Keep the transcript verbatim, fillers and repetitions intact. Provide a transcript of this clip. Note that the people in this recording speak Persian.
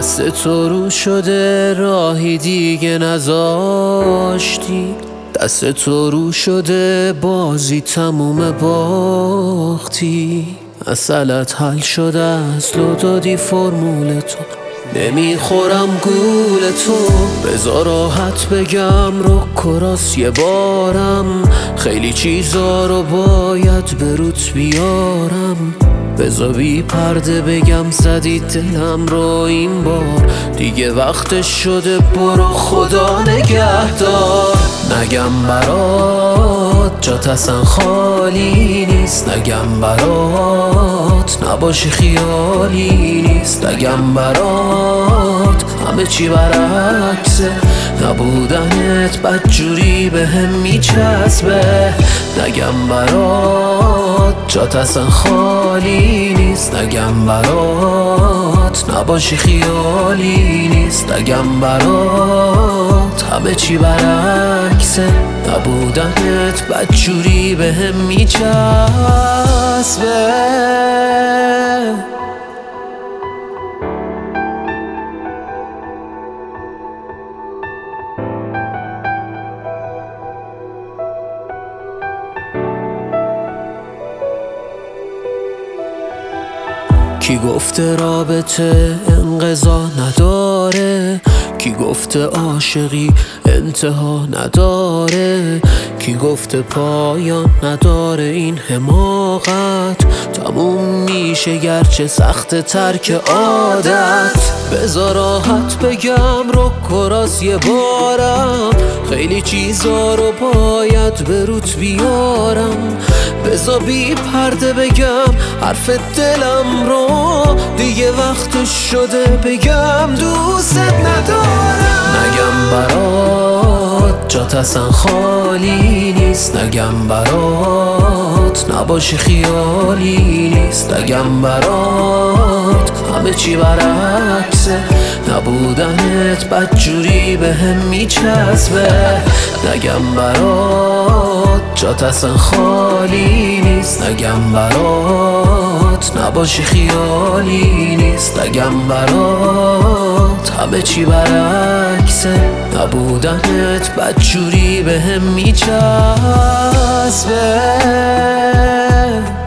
دست تو رو شده راهی دیگه نذاشتی، دست تو رو شده بازی تموم باختی. مسئلت حل شده از لو دادی فرمول تو، نمیخورم گول تو. بذار راحت بگم رو کراس یه بارم، خیلی چیزا رو باید به روت بیارم. بذار بی پرده بگم زدی دلم رو این بار، دیگه وقتش شده برو خدا نگهدار. نگم برات جات اصلا خالی نیست، نگم برات نباشی خیالی نیست، نگم برات همه چی برعکسه، نبودنت بدجوری به هم میچسبه. نگم برات جات اصلا خالی نیست، نگم برات نباشی خیالی نیست، نگم برات همه چی برعکسه، نبودنت بدجوری به هم میچسبه. کی گفته رابطه انقضا نداره، کی گفته عاشقی انتها نداره، کی گفته پایان نداره این حماقت، تموم میشه گرچه سخت ترک عادت. بذار راحت بگم رو کراس یه بارم، خیلی چیزا رو باید به روت بیارم. بذار بی پرده بگم حرف دلم رو، دیگه وقتش شده بگم دوست ندارم. نگم برات جات اصلا خالی نیست، نگم برات نباشی خیالی نیست، نگم برات همه چی برعکسه، نبودنت بدجوری به هم میچسبه. نگم برات جات اصلا خالی نیست، نگم برات نباشی خیالی نیست، نگم برات همه چی برعکسه، نبودنت بدجوری به هم میچسبه.